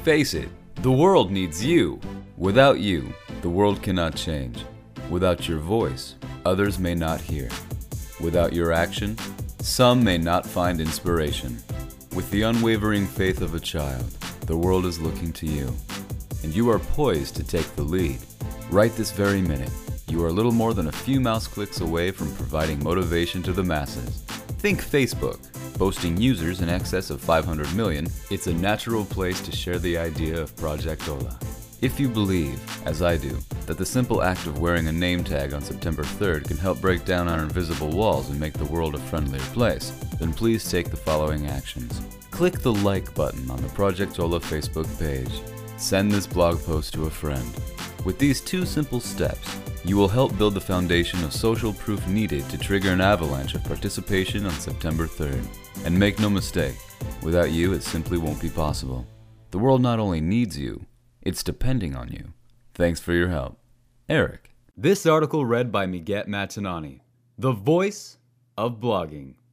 Face it, the world needs you. Without you, the world cannot change. Without your voice, others may not hear. Without your action, some may not find inspiration. With the unwavering faith of a child, the world is looking to you. And you are poised to take the lead. Right this very minute, you are little more than a few mouse clicks away from providing motivation to the masses. Think Facebook. Boasting users in excess of 500 million, it's a natural place to share the idea of Project Ola. If you believe, as I do, that the simple act of wearing a name tag on September 3rd can help break down our invisible walls and make the world a friendlier place, then please take the following actions. Click the like button on the Project Ola Facebook page. Send this blog post to a friend. With these two simple steps, you will help build the foundation of social proof needed to trigger an avalanche of participation on September 3rd. And make no mistake, without you it simply won't be possible. The world not only needs you, it's depending on you. Thanks for your help. Eric. This article read by Miget Matanani, the voice of blogging.